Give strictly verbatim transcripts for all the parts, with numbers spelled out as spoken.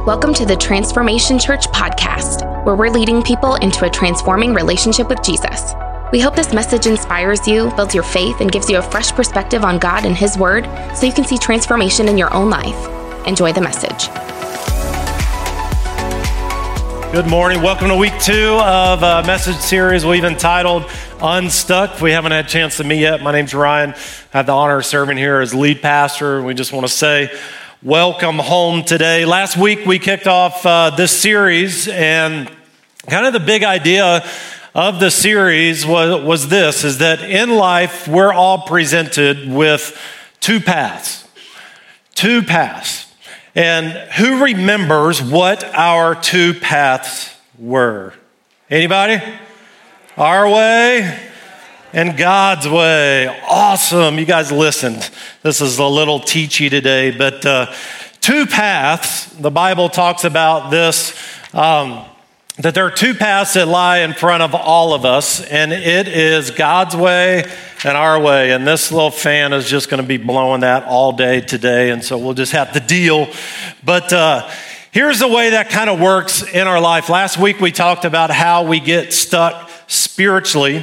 Welcome to the Transformation Church podcast, where we're leading people into a transforming relationship with Jesus. We hope this message inspires you, builds your faith, and gives you a fresh perspective on God and His Word so you can see transformation in your own life. Enjoy the message. Good morning. Welcome to week two of a message series we've entitled Unstuck. If we haven't had a chance to meet yet, my name's Ryan. I have the honor of serving here as lead pastor. We just want to say welcome home today. Last week we kicked off uh, this series, and kind of the big idea of the series was, was this, is that in life we're all presented with two paths. Two paths. And who remembers what our two paths were? Anybody? Our way and God's way. Awesome. You guys listened. This is a little teachy today, but uh, two paths. The Bible talks about this, um, that there are two paths that lie in front of all of us, and it is God's way and our way. And this little fan is just going to be blowing that all day today, and so we'll just have to deal. But uh, here's the way that kind of works in our life. Last week we talked about how we get stuck spiritually,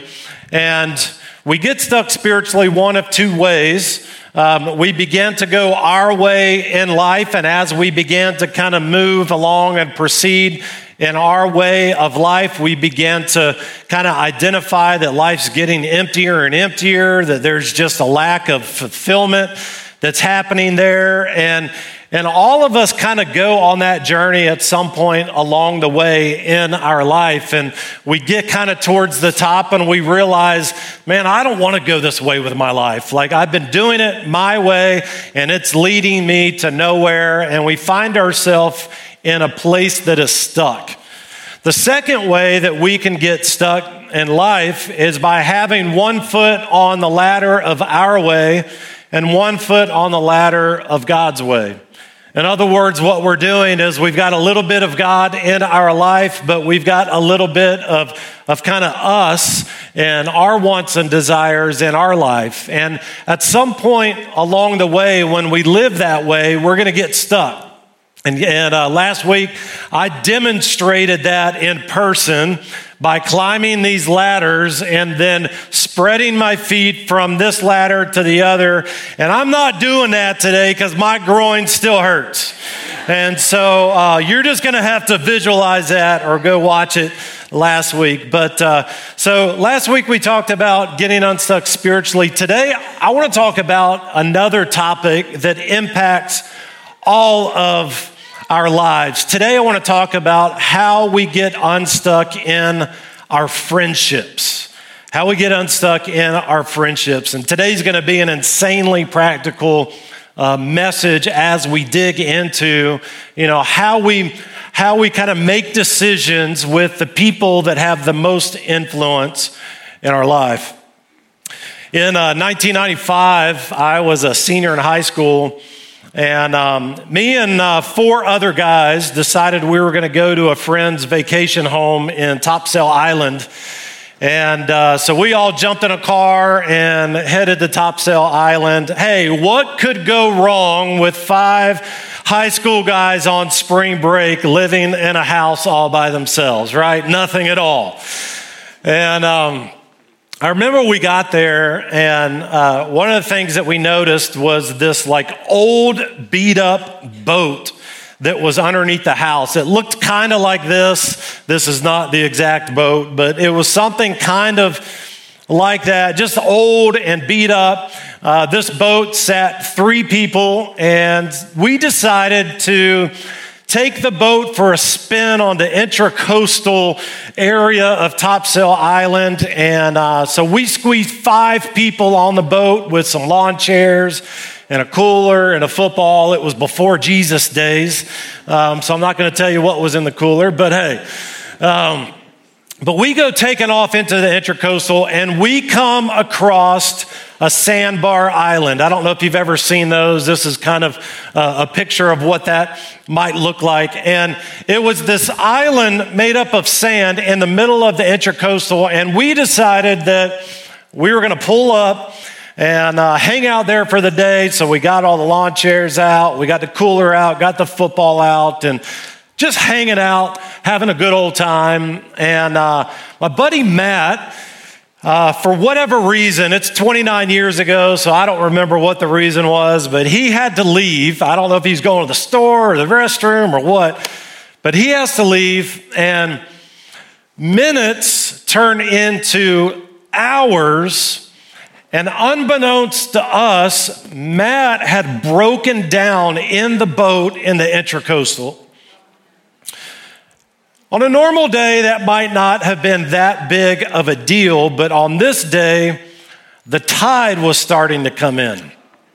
and we get stuck spiritually one of two ways. Um, we began to go our way in life, and as we began to kind of move along and proceed in our way of life, we began to kind of identify that life's getting emptier and emptier, that there's just a lack of fulfillment that's happening there. And And all of us kind of go on that journey at some point along the way in our life. And we get kind of towards the top and we realize, man, I don't want to go this way with my life. Like, I've been doing it my way and it's leading me to nowhere. And we find ourselves in a place that is stuck. The second way that we can get stuck in life is by having one foot on the ladder of our way and one foot on the ladder of God's way. In other words, what we're doing is we've got a little bit of God in our life, but we've got a little bit of, of kind of us and our wants and desires in our life. And at some point along the way, when we live that way, we're going to get stuck. And, and uh, last week, I demonstrated that in person by climbing these ladders and then spreading my feet from this ladder to the other. And I'm not doing that today because my groin still hurts. And so uh, you're just going to have to visualize that or go watch it last week. But uh, so last week we talked about getting unstuck spiritually. Today, I want to talk about another topic that impacts all of our lives. Today I want to talk about how we get unstuck in our friendships. How we get unstuck in our friendships. And today's going to be an insanely practical uh, message as we dig into, you know, how we how we kind of make decisions with the people that have the most influence in our life. In uh, nineteen ninety-five, I was a senior in high school. And um, me and uh, four other guys decided we were going to go to a friend's vacation home in Topsail Island. And uh, so we all jumped in a car and headed to Topsail Island. Hey, what could go wrong with five high school guys on spring break living in a house all by themselves, right? Nothing at all. And um I remember we got there, and uh, one of the things that we noticed was this like old beat up boat that was underneath the house. It looked kind of like this. This is not the exact boat, but it was something kind of like that, just old and beat up. Uh, this boat sat three people, and we decided to take the boat for a spin on the intracoastal area of Topsail Island. And uh, so we squeezed five people on the boat with some lawn chairs and a cooler and a football. It was before Jesus days. Um, so I'm not going to tell you what was in the cooler, but hey. Um, but we go taking off into the intracoastal and we come across a sandbar island. I don't know if you've ever seen those. This is kind of uh, a picture of what that might look like. And it was this island made up of sand in the middle of the intracoastal. And we decided that we were going to pull up and uh, hang out there for the day. So we got all the lawn chairs out. We got the cooler out, got the football out, and just hanging out, having a good old time. And uh, my buddy Matt, uh, for whatever reason, it's twenty-nine years ago, so I don't remember what the reason was, but he had to leave. I don't know if he's going to the store or the restroom or what, but he has to leave, and minutes turn into hours. And unbeknownst to us, Matt had broken down in the boat in the Intracoastal. On a normal day, that might not have been that big of a deal, but on this day, the tide was starting to come in.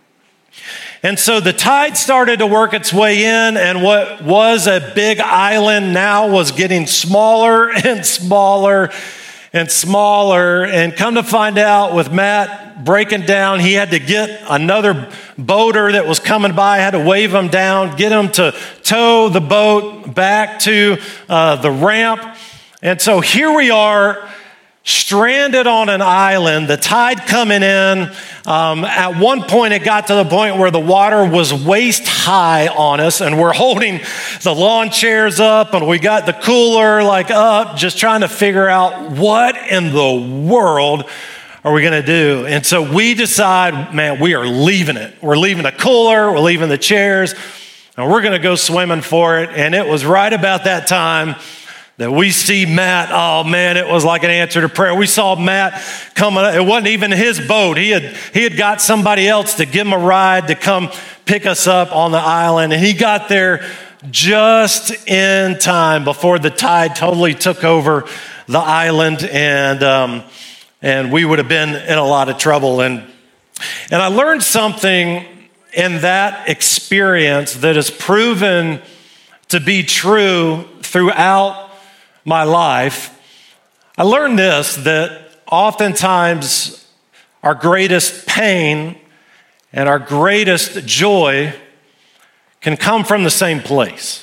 And so the tide started to work its way in, and what was a big island now was getting smaller and smaller and smaller. And come to find out, with Matt breaking down, he had to get another boater that was coming by, had to wave him down, get him to tow the boat back to uh, the ramp. And so here we are, stranded on an island, the tide coming in. Um, at one point, it got to the point where the water was waist high on us, and we're holding the lawn chairs up, and we got the cooler like up, just trying to figure out what in the world are we going to do. And so we decide, man, we are leaving it. We're leaving the cooler, we're leaving the chairs, and we're going to go swimming for it. And it was right about that time that we see Matt. Oh man, it was like an answer to prayer. We saw Matt coming. It wasn't even his boat. He had he had got somebody else to give him a ride to come pick us up on the island, and he got there just in time before the tide totally took over the island, and um, and we would have been in a lot of trouble. And and I learned something in that experience that has proven to be true throughout my life. I learned this, that oftentimes our greatest pain and our greatest joy can come from the same place.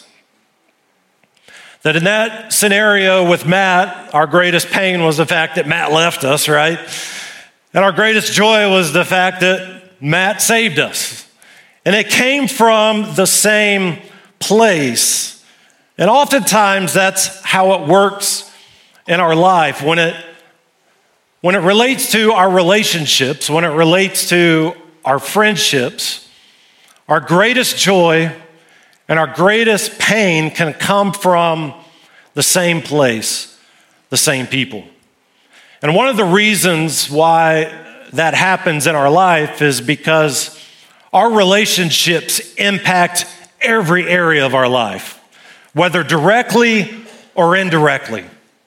That in that scenario with Matt, our greatest pain was the fact that Matt left us, right? And our greatest joy was the fact that Matt saved us. And it came from the same place. And oftentimes that's how it works in our life. When it, when it relates to our relationships, when it relates to our friendships, our greatest joy and our greatest pain can come from the same place, the same people. And one of the reasons why that happens in our life is because our relationships impact every area of our life, whether directly or indirectly.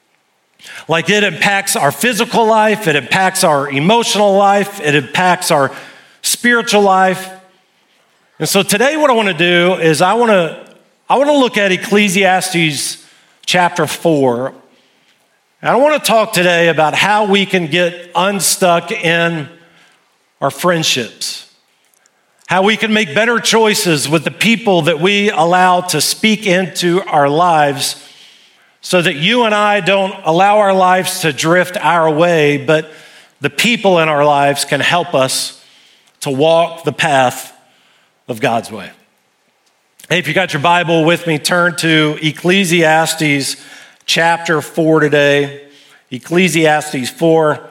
Like it impacts our physical life, it impacts our emotional life, it impacts our spiritual life. And so today what I want to do is I want to I want to look at Ecclesiastes chapter four. And I want to talk today about how we can get unstuck in our friendships. How we can make better choices with the people that we allow to speak into our lives, so that you and I don't allow our lives to drift our way, but the people in our lives can help us to walk the path of God's way. Hey, if you got your Bible with me, turn to Ecclesiastes chapter four today. Ecclesiastes four.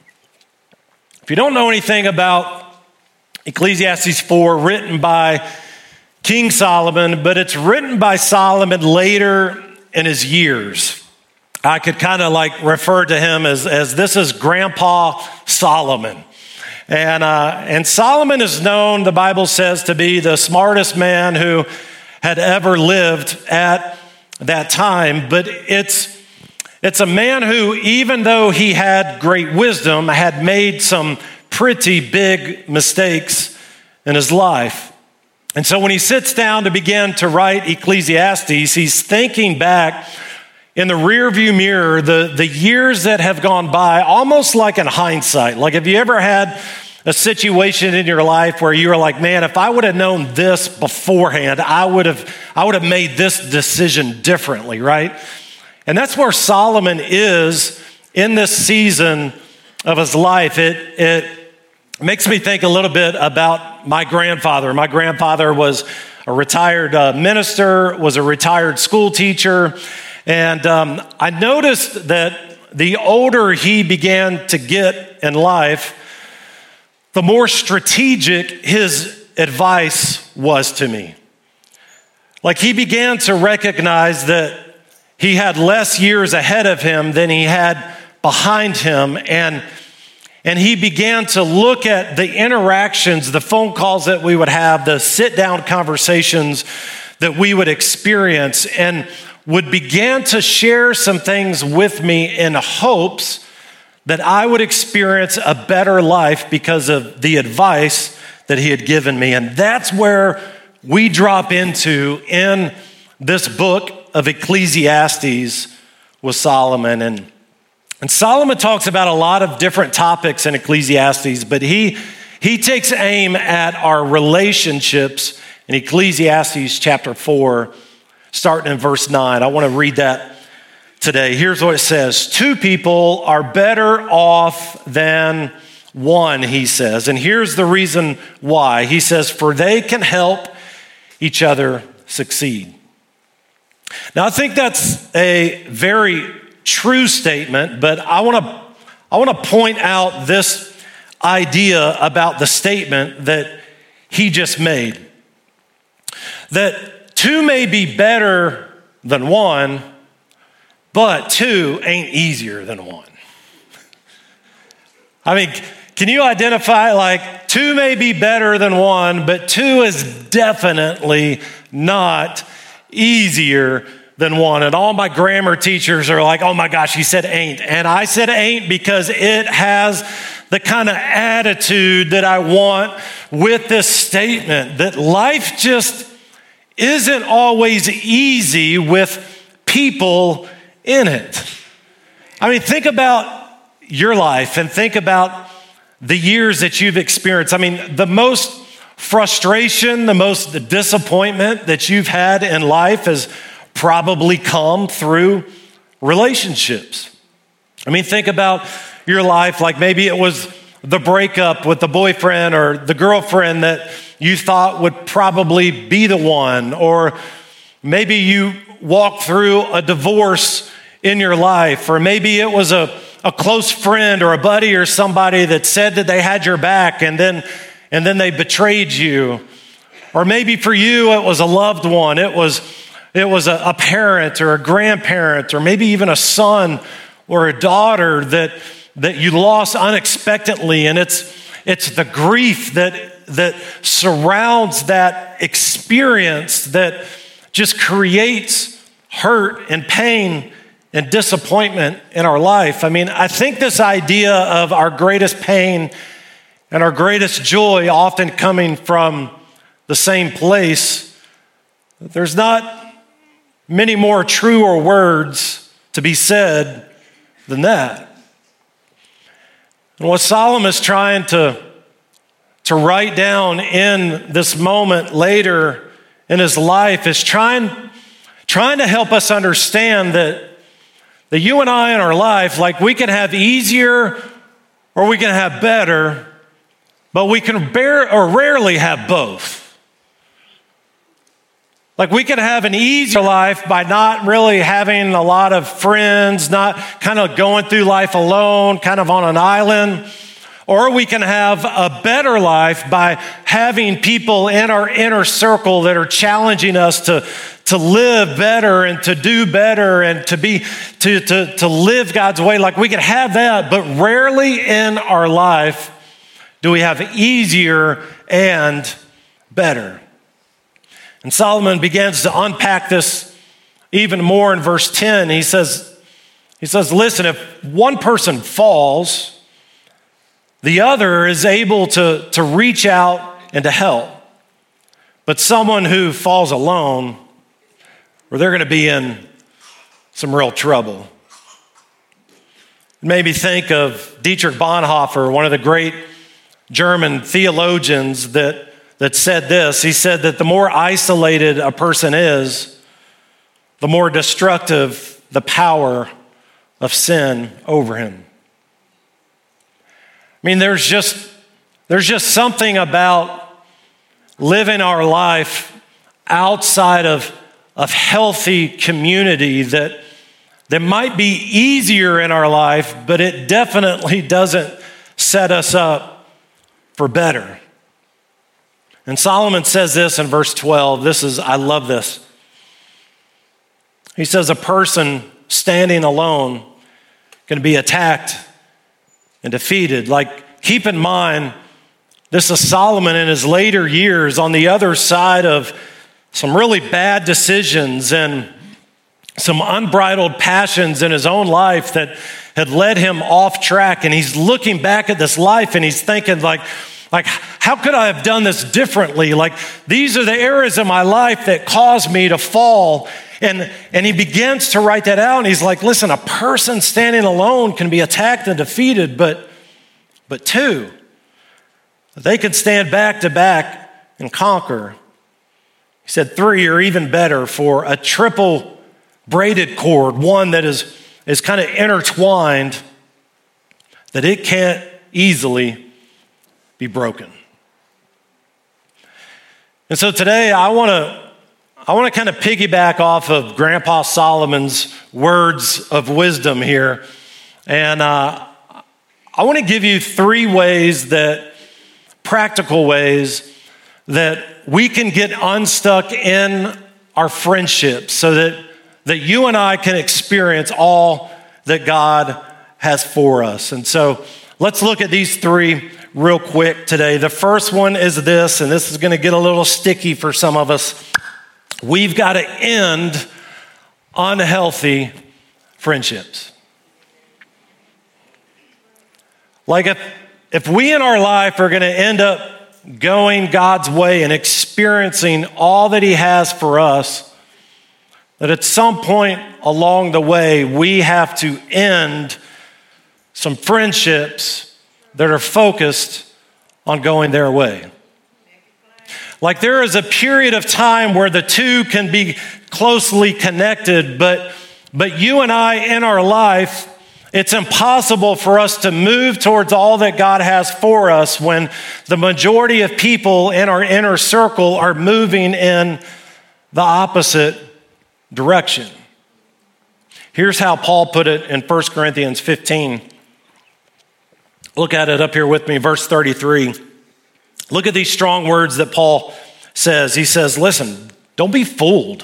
If you don't know anything about Ecclesiastes four, written by King Solomon, but it's written by Solomon later in his years. I could kind of like refer to him as, as this is Grandpa Solomon. And, uh, and Solomon is known, the Bible says, to be the smartest man who had ever lived at that time. But it's, it's a man who, even though he had great wisdom, had made some pretty big mistakes in his life. And so when he sits down to begin to write Ecclesiastes, he's thinking back in the rearview mirror, the, the years that have gone by, almost like in hindsight. Like, have you ever had a situation in your life where you were like, man, if I would have known this beforehand, I would have, I would have made this decision differently, right? And that's where Solomon is in this season of his life. It, it makes me think a little bit about my grandfather. My grandfather was a retired uh, minister, was a retired school teacher. And um, I noticed that the older he began to get in life, the more strategic his advice was to me. Like he began to recognize that he had less years ahead of him than he had behind him. And, and he began to look at the interactions, the phone calls that we would have, the sit-down conversations that we would experience, and would begin to share some things with me in hopes that I would experience a better life because of the advice that he had given me. And that's where we drop into in this book of Ecclesiastes with Solomon. And, and Solomon talks about a lot of different topics in Ecclesiastes, but he, he takes aim at our relationships in Ecclesiastes chapter four, starting in verse nine. I want to read that today. Here's what it says. Two people are better off than one, he says. And here's the reason why. He says, for they can help each other succeed. Now, I think that's a very true statement, but I want to I want to point out this idea about the statement that he just made. That two may be better than one, but two ain't easier than one. I mean, can you identify, like, two may be better than one, but two is definitely not easier than one. And all my grammar teachers are like, oh my gosh, he said ain't. And I said ain't because it has the kind of attitude that I want with this statement, that life just isn't always easy with people in it. I mean, think about your life and think about the years that you've experienced. I mean, the most frustration, the most disappointment that you've had in life has probably come through relationships. I mean, think about your life, like maybe it was the breakup with the boyfriend or the girlfriend that you thought would probably be the one, or maybe you walked through a divorce in your life, or maybe it was a, a close friend or a buddy or somebody that said that they had your back and then and then they betrayed you. Or maybe for you it was a loved one, it was it was a, a parent or a grandparent, or maybe even a son or a daughter that that you lost unexpectedly, and it's it's the grief that that surrounds that experience that just creates hurt and pain and disappointment in our life. I mean, I think this idea of our greatest pain and our greatest joy often coming from the same place, there's not many more truer words to be said than that. And what Solomon's trying to, to write down in this moment later in his life is trying, trying to help us understand that that you and I in our life, like we can have easier or we can have better, but we can bear or rarely have both. Like we can have an easier life by not really having a lot of friends, not kind of going through life alone, kind of on an island. Or we can have a better life by having people in our inner circle that are challenging us to, to live better and to do better and to be to, to, to live God's way. Like we can have that, but rarely in our life do we have easier and better. And Solomon begins to unpack this even more in verse ten. He says, he says, listen, if one person falls, the other is able to, to reach out and to help. But someone who falls alone, or they're going to be in some real trouble. It made me think of Dietrich Bonhoeffer, one of the great German theologians that, that said this. He said that the more isolated a person is, the more destructive the power of sin over him. I mean, there's just, there's just something about living our life outside of, of healthy community that, that might be easier in our life, but it definitely doesn't set us up for better. And Solomon says this in verse twelve. This is, I love this. He says, a person standing alone can be attacked and defeated. Like, keep in mind, this is Solomon in his later years on the other side of some really bad decisions and some unbridled passions in his own life that had led him off track. And he's looking back at this life and he's thinking like, like, how could I have done this differently? Like, these are the areas of my life that caused me to fall. And, and he begins to write that out. And he's like, listen, a person standing alone can be attacked and defeated, but, but two, they could stand back to back and conquer. He said three or even better for a triple braided cord, one that is, is kind of intertwined, that it can't easily be broken. And so today I want to I want to kind of piggyback off of Grandpa Solomon's words of wisdom here. And uh, I want to give you three ways that, practical ways, that we can get unstuck in our friendships so that, that you and I can experience all that God has for us. And so let's look at these three real quick today. The first one is this, and this is going to get a little sticky for some of us. We've got to end unhealthy friendships. Like if, if we in our life are going to end up going God's way and experiencing all that He has for us, that at some point along the way, we have to end some friendships that are focused on going their way. Like there is a period of time where the two can be closely connected, but, but you and I in our life, it's impossible for us to move towards all that God has for us when the majority of people in our inner circle are moving in the opposite direction. Here's how Paul put it in First Corinthians fifteen. Look at it up here with me, verse thirty-three. Look at these strong words that Paul says. He says, listen, don't be fooled.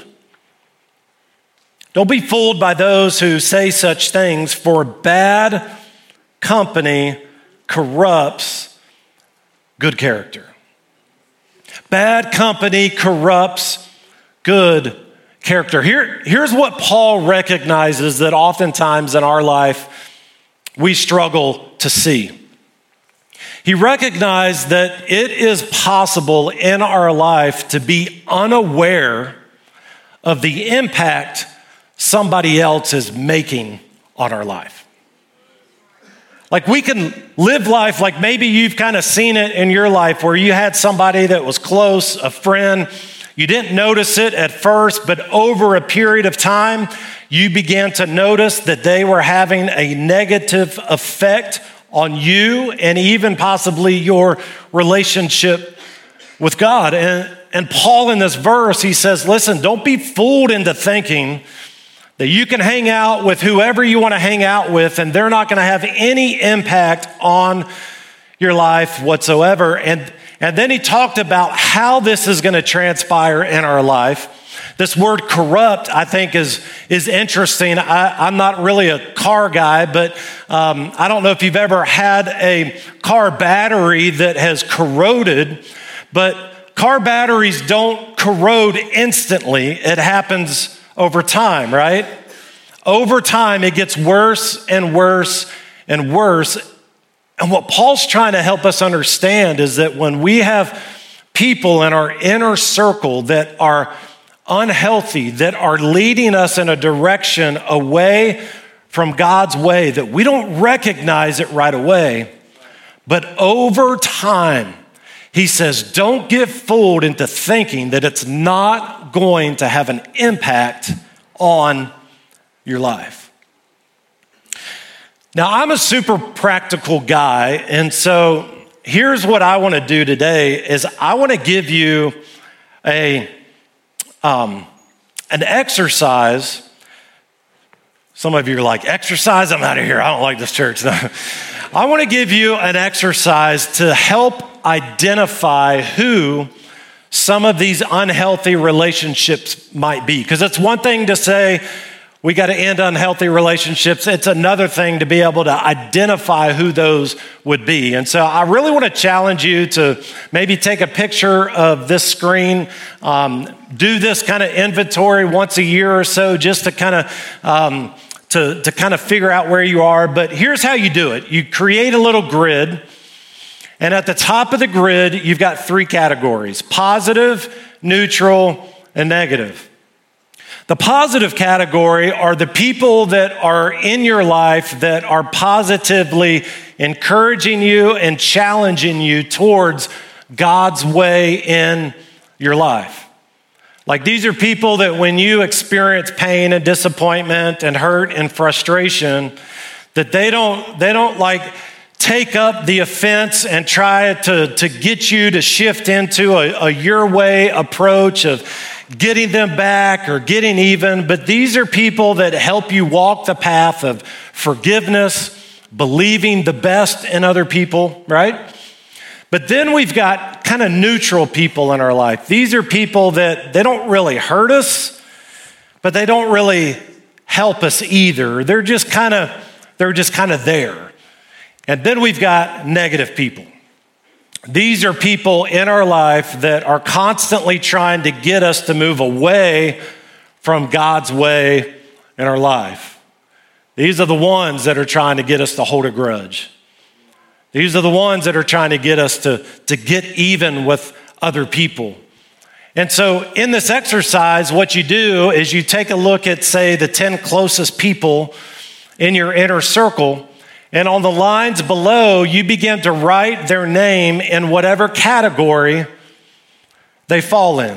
Don't be fooled by those who say such things, for bad company corrupts good character. Bad company corrupts good character. Here, here's what Paul recognizes that oftentimes in our life we struggle to see. He recognized that it is possible in our life to be unaware of the impact somebody else is making on our life. Like we can live life like maybe you've kind of seen it in your life where you had somebody that was close, a friend. You didn't notice it at first, but over a period of time, you began to notice that they were having a negative effect on you and even possibly your relationship with God. And, and Paul in this verse, he says, listen, don't be fooled into thinking that you can hang out with whoever you want to hang out with and they're not going to have any impact on your life whatsoever. And, and then he talked about how this is going to transpire in our life. This word corrupt, I think, is, is interesting. I, I'm not really a car guy, but um, I don't know if you've ever had a car battery that has corroded, but car batteries don't corrode instantly. It happens over time, right? Over time, it gets worse and worse and worse. And what Paul's trying to help us understand is that when we have people in our inner circle that are unhealthy, that are leading us in a direction away from God's way, that we don't recognize it right away, but over time, he says, don't get fooled into thinking that it's not going to have an impact on your life. Now, I'm a super practical guy, and so here's what I want to do today is I want to give you a um, an exercise. Some of you are like, exercise? I'm out of here. I don't like this church. I want to give you an exercise to help identify who some of these unhealthy relationships might be. Because it's one thing to say, we got to end unhealthy relationships. It's another thing to be able to identify who those would be. And so I really want to challenge you to maybe take a picture of this screen, um, do this kind of inventory once a year or so, just to kind of um, to, to kind of figure out where you are. But here's how you do it. You create a little grid, and at the top of the grid, you've got three categories: positive, neutral, and negative. The positive category are the people that are in your life that are positively encouraging you and challenging you towards God's way in your life. Like, these are people that when you experience pain and disappointment and hurt and frustration, that they don't, they don't like take up the offense and try to, to get you to shift into a, a your way approach of getting them back or getting even. But these are people that help you walk the path of forgiveness, believing the best in other people, right? But then we've got kind of neutral people in our life. These are people that they don't really hurt us, but they don't really help us either. They're just kind of, they're just kind of there. And then we've got negative people. These are people in our life that are constantly trying to get us to move away from God's way in our life. These are the ones that are trying to get us to hold a grudge. These are the ones that are trying to get us to, to get even with other people. And so in this exercise, what you do is you take a look at, say, the ten closest people in your inner circle, and on the lines below, you begin to write their name in whatever category they fall in.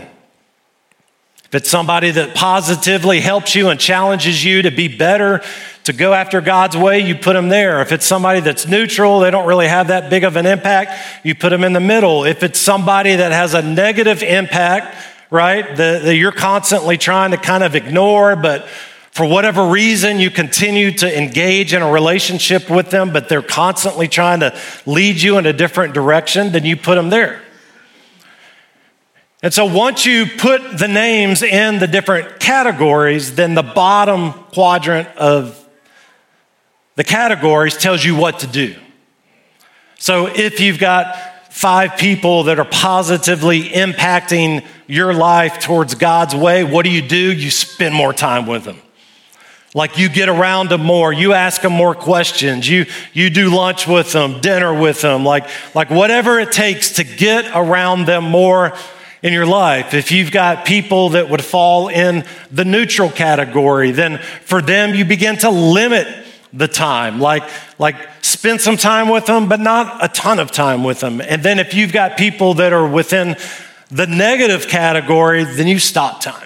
If it's somebody that positively helps you and challenges you to be better, to go after God's way, you put them there. If it's somebody that's neutral, they don't really have that big of an impact, you put them in the middle. If it's somebody that has a negative impact, right, that you're constantly trying to kind of ignore, but for whatever reason, you continue to engage in a relationship with them, but they're constantly trying to lead you in a different direction, then you put them there. And so once you put the names in the different categories, then the bottom quadrant of the categories tells you what to do. So if you've got five people that are positively impacting your life towards God's way, what do you do? You spend more time with them. Like, you get around them more, you ask them more questions, you you do lunch with them, dinner with them, like, like whatever it takes to get around them more in your life. If you've got people that would fall in the neutral category, then for them you begin to limit the time, like, like spend some time with them, but not a ton of time with them. And then if you've got people that are within the negative category, then you stop time.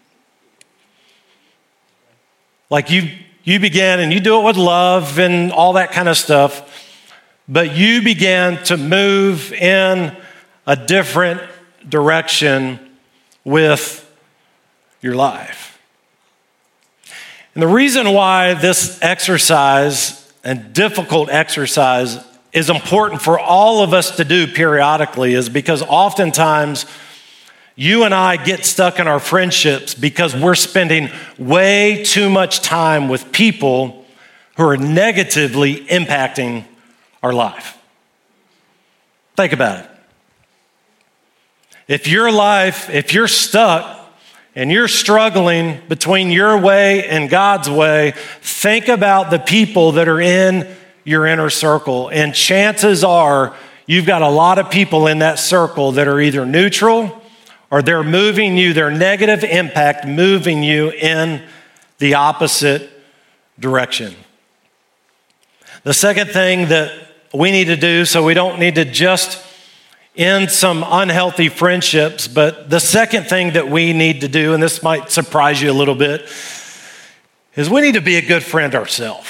Like, you you began, and you do it with love and all that kind of stuff, but you began to move in a different direction with your life. And the reason why this exercise, and difficult exercise, is important for all of us to do periodically is because oftentimes you and I get stuck in our friendships because we're spending way too much time with people who are negatively impacting our life. Think about it. If your life, if you're stuck and you're struggling between your way and God's way, think about the people that are in your inner circle. And chances are you've got a lot of people in that circle that are either neutral or they're moving you, their negative impact moving you in the opposite direction. The second thing that we need to do, so we don't need to just end some unhealthy friendships, but the second thing that we need to do, and this might surprise you a little bit, is we need to be a good friend ourselves.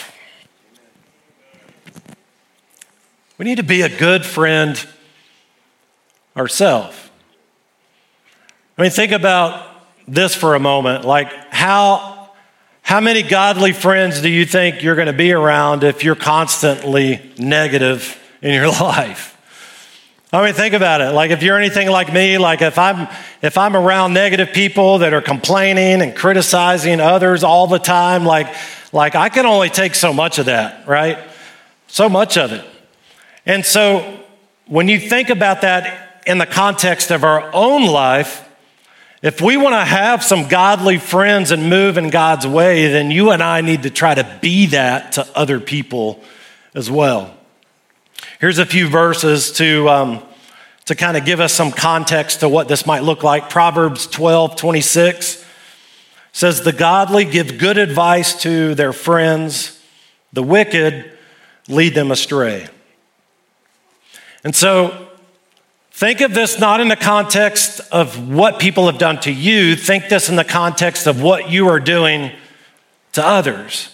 We need to be a good friend ourselves. I mean, think about this for a moment. Like, how, how many godly friends do you think you're going to be around if you're constantly negative in your life? I mean, think about it. Like, if you're anything like me, like if I'm if I'm around negative people that are complaining and criticizing others all the time, like, like I can only take so much of that, right? So much of it. And so when you think about that in the context of our own life, if we want to have some godly friends and move in God's way, then you and I need to try to be that to other people as well. Here's a few verses to um, to kind of give us some context to what this might look like. Proverbs twelve twenty-six says, "The godly give good advice to their friends, the wicked lead them astray." And so think of this not in the context of what people have done to you. Think this in the context of what you are doing to others.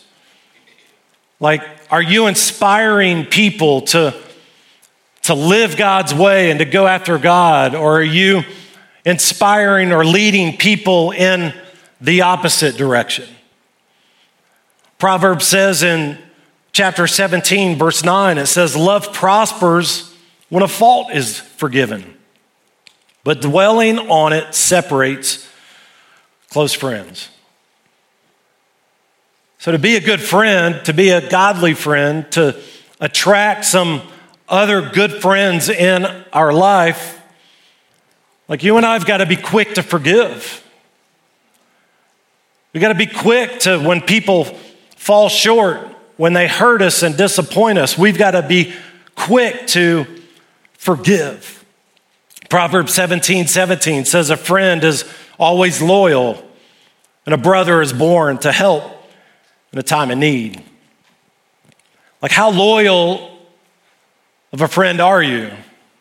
Like, are you inspiring people to, to live God's way and to go after God? Or are you inspiring or leading people in the opposite direction? Proverbs says in chapter seventeen, verse nine, it says, "Love prospers when a fault is forgiven, but dwelling on it separates close friends." So to be a good friend, to be a godly friend, to attract some other good friends in our life, like you and I have got to be quick to forgive. We got to be quick to, when people fall short, when they hurt us and disappoint us, we've got to be quick to forgive. Proverbs seventeen seventeen says, "A friend is always loyal, and a brother is born to help in a time of need." Like, how loyal of a friend are you?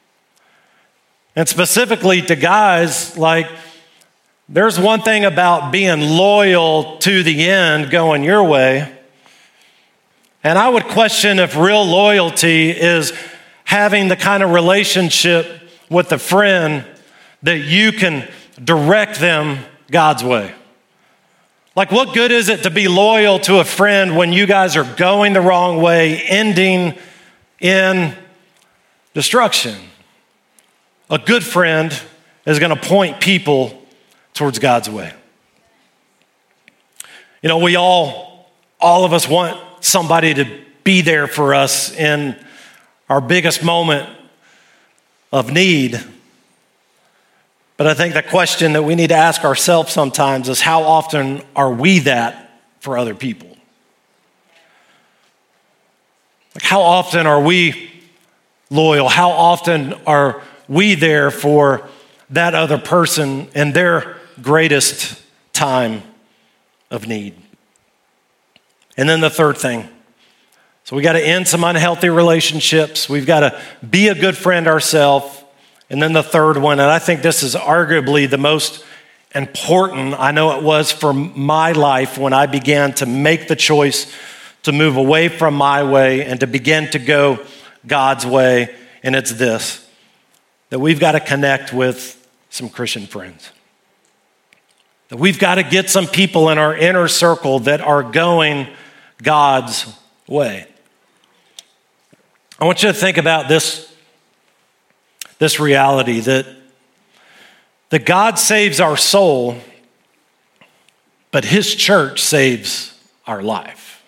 And specifically to guys, like, there's one thing about being loyal to the end, going your way. And I would question if real loyalty is having the kind of relationship with a friend that you can direct them God's way. Like, what good is it to be loyal to a friend when you guys are going the wrong way, ending in destruction? A good friend is going to point people towards God's way. You know, we all, all of us want somebody to be there for us in our biggest moment of need. But I think the question that we need to ask ourselves sometimes is, how often are we that for other people? Like, how often are we loyal? How often are we there for that other person in their greatest time of need? And then the third thing. So we got to end some unhealthy relationships. We've got to be a good friend ourselves. And then the third one, and I think this is arguably the most important. I know it was for my life when I began to make the choice to move away from my way and to begin to go God's way. And it's this, that we've got to connect with some Christian friends. That we've got to get some people in our inner circle that are going God's way. I want you to think about this This reality that, that God saves our soul, but his church saves our life.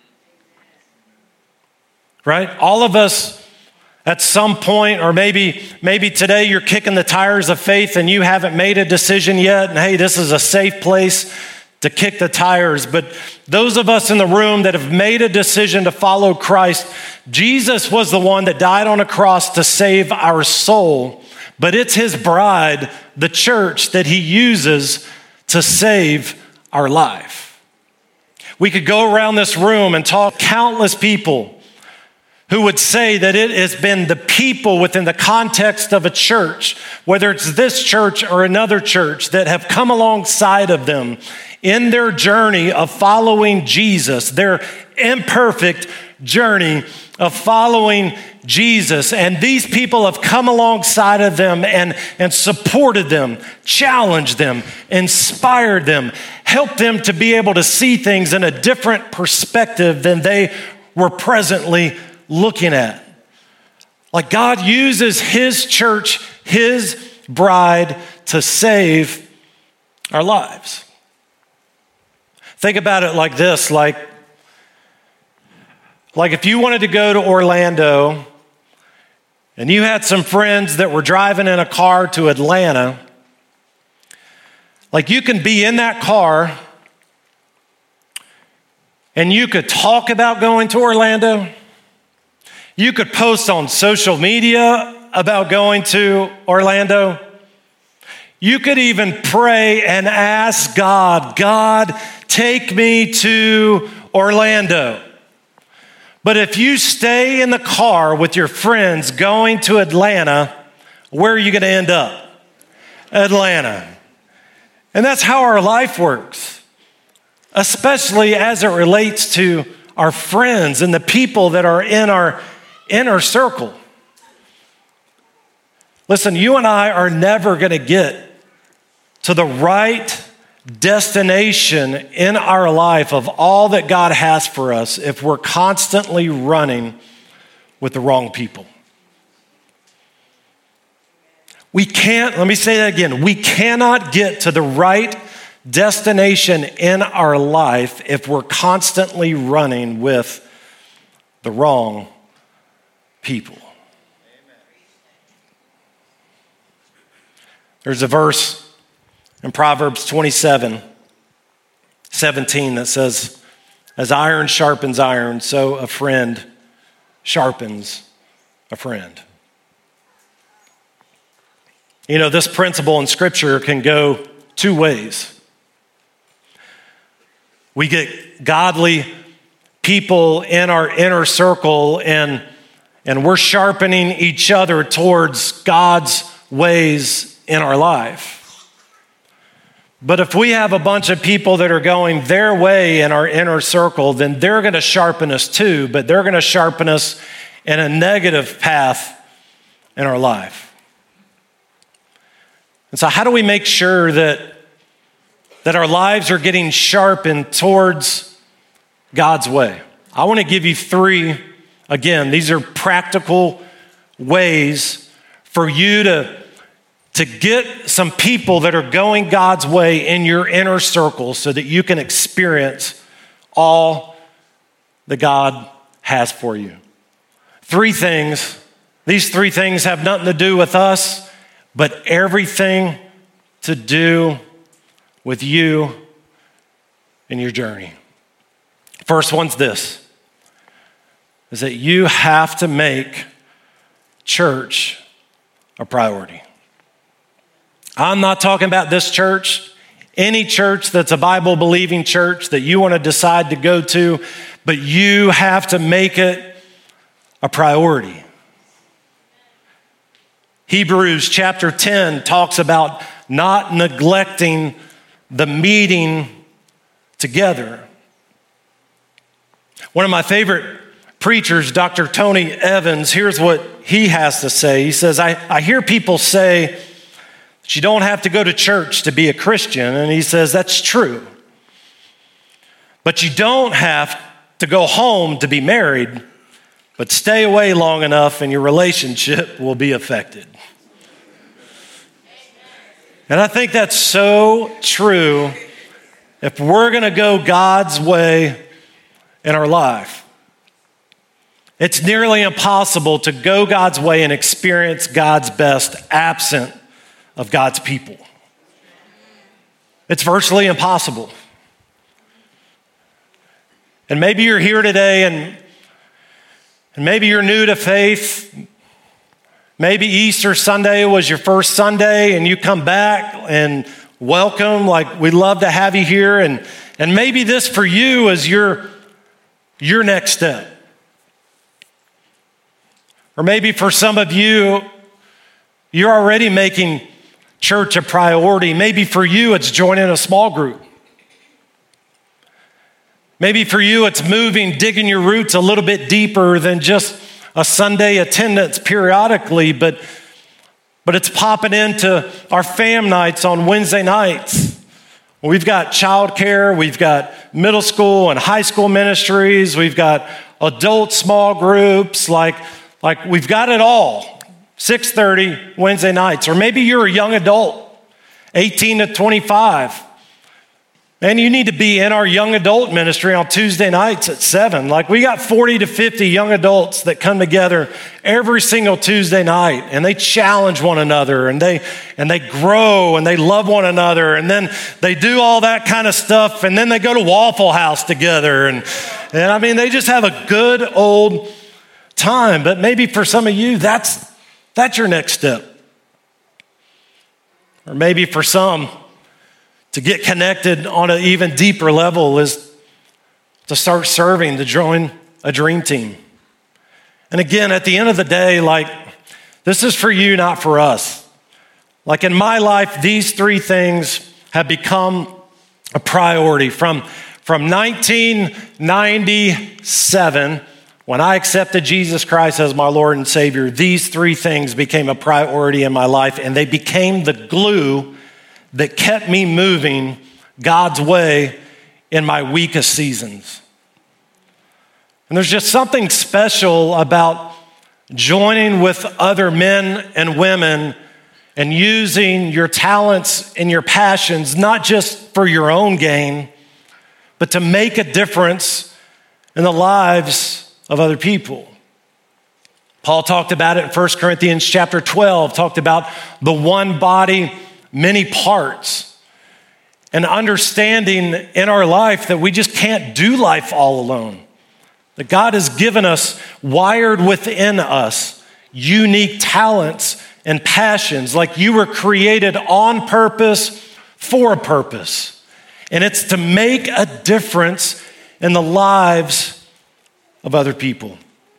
Right? All of us at some point, or maybe, maybe today you're kicking the tires of faith and you haven't made a decision yet. And hey, this is a safe place to kick the tires. But those of us in the room that have made a decision to follow Christ, Jesus was the one that died on a cross to save our soul, but it's his bride, the church, that he uses to save our life. We could go around this room and talk to countless people who would say that it has been the people within the context of a church, whether it's this church or another church, that have come alongside of them in their journey of following Jesus, their imperfect journey of following Jesus. And these people have come alongside of them and, and supported them, challenged them, inspired them, helped them to be able to see things in a different perspective than they were presently looking at. Like God uses his church, his bride, to save our lives. Think about it like this, like, like if you wanted to go to Orlando and you had some friends that were driving in a car to Atlanta, like you can be in that car and you could talk about going to Orlando. You could post on social media about going to Orlando. You could even pray and ask God, God, take me to Orlando. But if you stay in the car with your friends going to Atlanta, where are you going to end up? Atlanta. And that's how our life works, especially as it relates to our friends and the people that are in our inner circle. Listen, you and I are never going to get to the right destination in our life of all that God has for us if we're constantly running with the wrong people. We can't, let me say that again, we cannot get to the right destination in our life if we're constantly running with the wrong people. There's a verse in Proverbs twenty-seven, seventeen that says, as iron sharpens iron, so a friend sharpens a friend. You know, this principle in Scripture can go two ways. We get godly people in our inner circle and, and we're sharpening each other towards God's ways in our life. But if we have a bunch of people that are going their way in our inner circle, then they're going to sharpen us too, but they're going to sharpen us in a negative path in our life. And so how do we make sure that, that our lives are getting sharpened towards God's way? I want to give you three, again, these are practical ways for you to to get some people that are going God's way in your inner circle so that you can experience all that God has for you. Three things. These three things have nothing to do with us, but everything to do with you and your journey. First one's this, is that you have to make church a priority. I'm not talking about this church, any church that's a Bible-believing church that you want to decide to go to, but you have to make it a priority. Hebrews chapter ten talks about not neglecting the meeting together. One of my favorite preachers, Doctor Tony Evans, here's what he has to say. He says, I, I hear people say, you don't have to go to church to be a Christian. And he says, that's true. But you don't have to go home to be married, but stay away long enough and your relationship will be affected. And I think that's so true if we're going to go God's way in our life. It's nearly impossible to go God's way and experience God's best absent of God's people. It's virtually impossible. And maybe you're here today and, and maybe you're new to faith. Maybe Easter Sunday was your first Sunday and you come back and welcome, like we'd love to have you here. And, and maybe this for you is your, your next step. Or maybe for some of you, you're already making church a priority. Maybe for you, it's joining a small group. Maybe for you, it's moving, digging your roots a little bit deeper than just a Sunday attendance periodically, but, but it's popping into our fam nights on Wednesday nights. We've got childcare, we've got middle school and high school ministries, we've got adult small groups, like, like we've got it all. six thirty Wednesday nights. Or maybe you're a young adult, eighteen to twenty-five. And you need to be in our young adult ministry on Tuesday nights at seven. Like we got forty to fifty young adults that come together every single Tuesday night, and they challenge one another, and they and they grow, and they love one another, and then they do all that kind of stuff, and then they go to Waffle House together, and and I mean they just have a good old time. But maybe for some of you, that's that's your next step, or maybe for some, to get connected on an even deeper level is to start serving, to join a dream team. And again, at the end of the day, like, this is for you, not for us. Like in my life, these three things have become a priority. From, from nineteen ninety-seven, when I accepted Jesus Christ as my Lord and Savior, these three things became a priority in my life, and they became the glue that kept me moving God's way in my weakest seasons. And there's just something special about joining with other men and women and using your talents and your passions, not just for your own gain, but to make a difference in the lives of other people. Paul talked about it in First Corinthians chapter twelve, talked about the one body, many parts, and understanding in our life that we just can't do life all alone. That God has given us, wired within us, unique talents and passions. Like you were created on purpose for a purpose. And it's to make a difference in the lives of other people.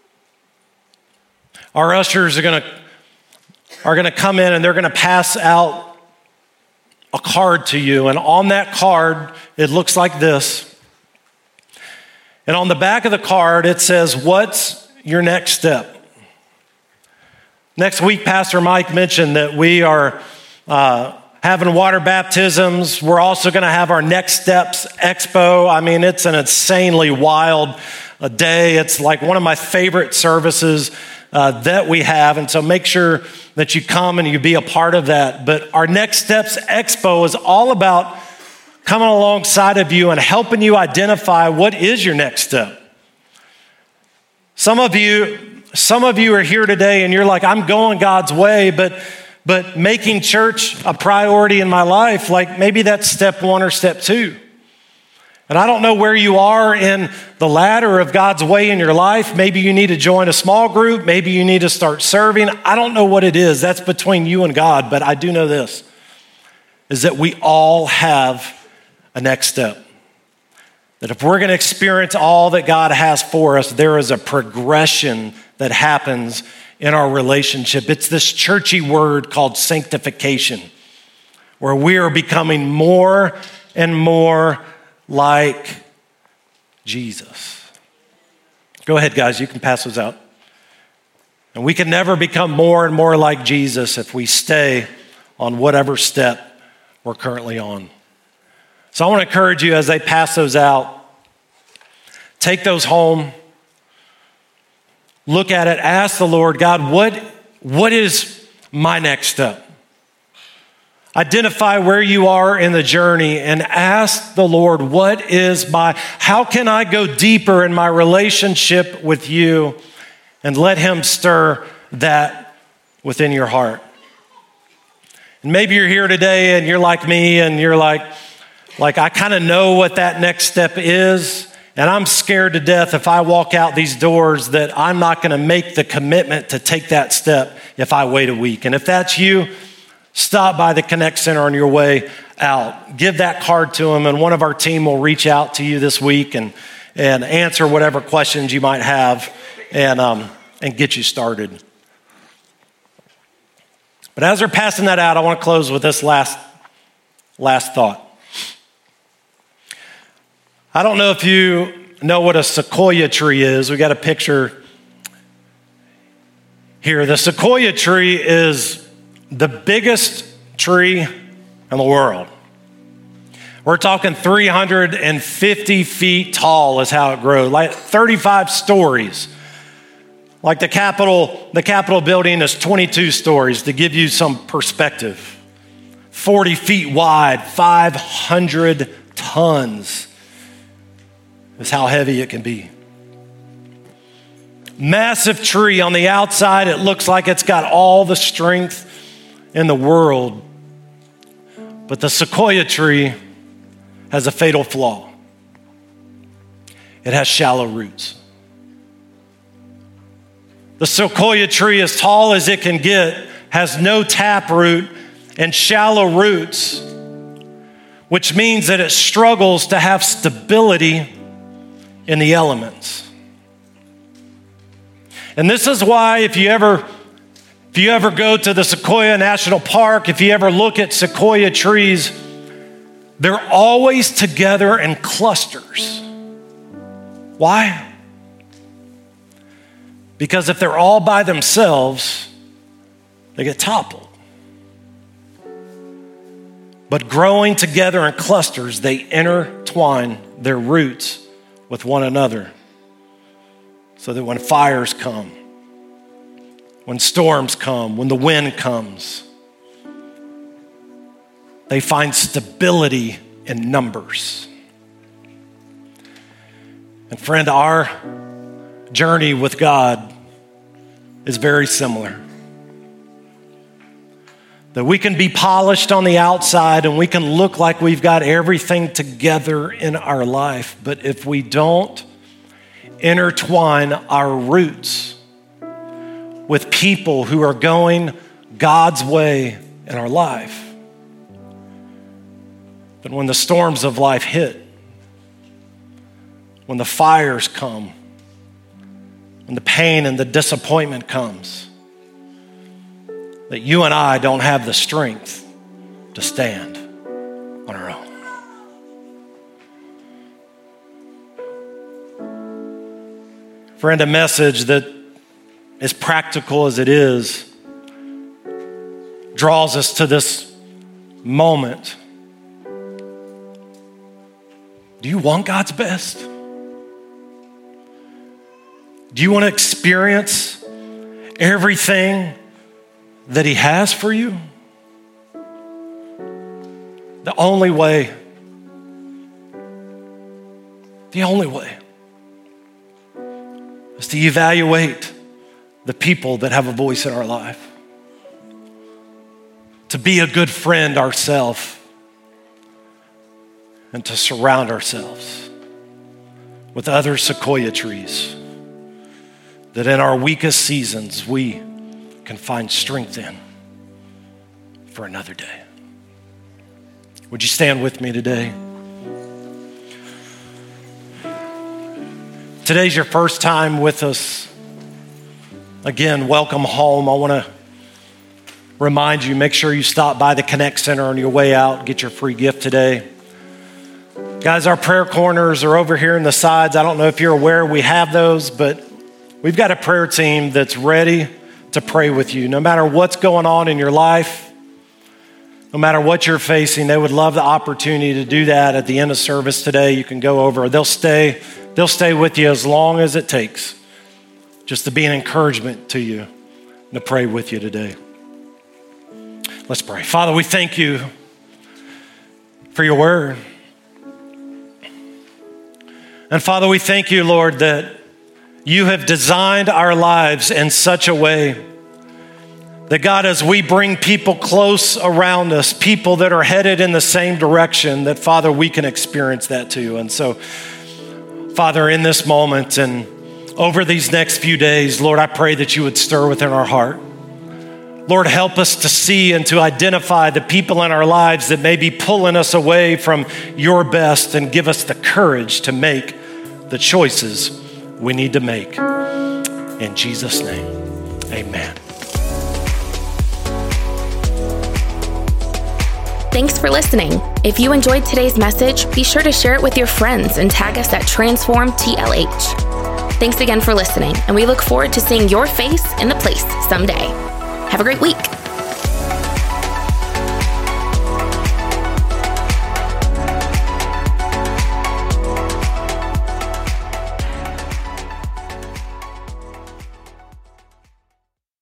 Our ushers are gonna, are gonna come in and they're gonna pass out a card to you, and on that card, it looks like this. And on the back of the card, it says, "What's your next step?" Next week, Pastor Mike mentioned that we are uh, having water baptisms. We're also going to have our Next Steps Expo. I mean, it's an insanely wild uh, day. It's like one of my favorite services uh, that we have, and so make sure that you come and you be a part of that. But our Next Steps Expo is all about coming alongside of you and helping you identify what is your next step. Some of you, some of you are here today and you're like, I'm going God's way, but but making church a priority in my life, like maybe that's step one or step two. And I don't know where you are in the ladder of God's way in your life. Maybe you need to join a small group. Maybe you need to start serving. I don't know what it is. That's between you and God. But I do know this, is that we all have a next step. That if we're going to experience all that God has for us, there is a progression that happens in our relationship. It's this churchy word called sanctification, where we are becoming more and more like Jesus. Go ahead, guys, you can pass those out. And we can never become more and more like Jesus if we stay on whatever step we're currently on. So I want to encourage you as they pass those out, take those home, look at it, ask the Lord, God, what, what is my next step? Identify where you are in the journey and ask the Lord, what is my, how can I go deeper in my relationship with you, and let him stir that within your heart. And maybe you're here today and you're like me and you're like, like I kind of know what that next step is, and I'm scared to death if I walk out these doors that I'm not going to make the commitment to take that step if I wait a week. And if that's you, stop by the Connect Center on your way out. Give that card to them, and one of our team will reach out to you this week and, and answer whatever questions you might have and, um, and get you started. But as they're passing that out, I want to close with this last, last thought. I don't know if you know what a sequoia tree is. We got a picture here. The sequoia tree is the biggest tree in the world. We're talking three hundred fifty feet tall is how it grows, like thirty-five stories. Like the Capitol, the Capitol building is twenty-two stories to give you some perspective. forty feet wide, five hundred tons is how heavy it can be. Massive tree on the outside. It looks like it's got all the strength in the world. But the sequoia tree has a fatal flaw. It has shallow roots. The sequoia tree, as tall as it can get, has no taproot and shallow roots, which means that it struggles to have stability in the elements. And this is why if you ever, if you ever go to the Sequoia National Park, if you ever look at sequoia trees, they're always together in clusters. Why? Because if they're all by themselves, they get toppled. But growing together in clusters, they intertwine their roots with one another so that when fires come, when storms come, when the wind comes, they find stability in numbers. And friend, our journey with God is very similar. That we can be polished on the outside and we can look like we've got everything together in our life. But if we don't intertwine our roots with people who are going God's way in our life, then when the storms of life hit, when the fires come, when the pain and the disappointment comes, that you and I don't have the strength to stand on our own. Friend, a message that, as practical as it is, draws us to this moment. Do you want God's best? Do you want to experience everything that He has for you? The only way, the only way is to evaluate the people that have a voice in our life, to be a good friend ourselves, and to surround ourselves with other sequoia trees that in our weakest seasons we can find strength in for another day. Would you stand with me today? Today's your first time with us. Again, welcome home. I want to remind you, make sure you stop by the Connect Center on your way out, get your free gift today. Guys, our prayer corners are over here in the sides. I don't know if you're aware we have those, but we've got a prayer team that's ready to pray with you. No matter what's going on in your life, no matter what you're facing, they would love the opportunity to do that at the end of service today. You can go over. They'll stay, they'll stay with you as long as it takes, just to be an encouragement to you and to pray with you today. Let's pray. Father, we thank you for your word. And Father, we thank you, Lord, that you have designed our lives in such a way that, God, as we bring people close around us, people that are headed in the same direction, that, Father, we can experience that too. And so, Father, in this moment and over these next few days, Lord, I pray that you would stir within our heart. Lord, help us to see and to identify the people in our lives that may be pulling us away from your best, and give us the courage to make the choices we need to make. In Jesus' name, amen. Thanks for listening. If you enjoyed today's message, be sure to share it with your friends and tag us at Transform T L H. Thanks again for listening, and we look forward to seeing your face in the place someday. Have a great week.